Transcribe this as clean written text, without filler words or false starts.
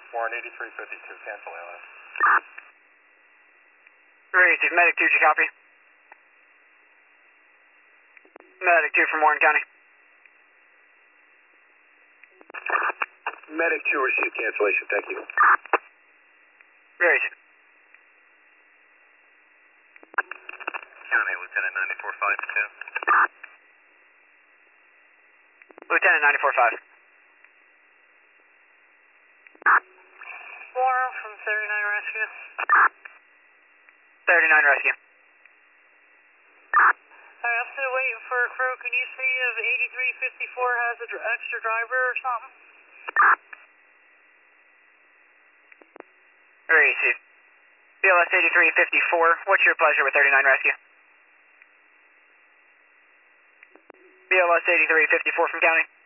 Warren 8352, cancel ALS. Received. Medic 2, did you copy? Medic 2 from Warren County. Medic 2 received cancellation, thank you. Received. County, Lieutenant 9452. Lieutenant 94.5. Warren from 39 Rescue. 39 Rescue. Alright, I'm still waiting for a crew. Can you see if 8354 has an extra driver or something? Received. BLS 8354, what's your pleasure with 39 Rescue? BLS 8354 from County.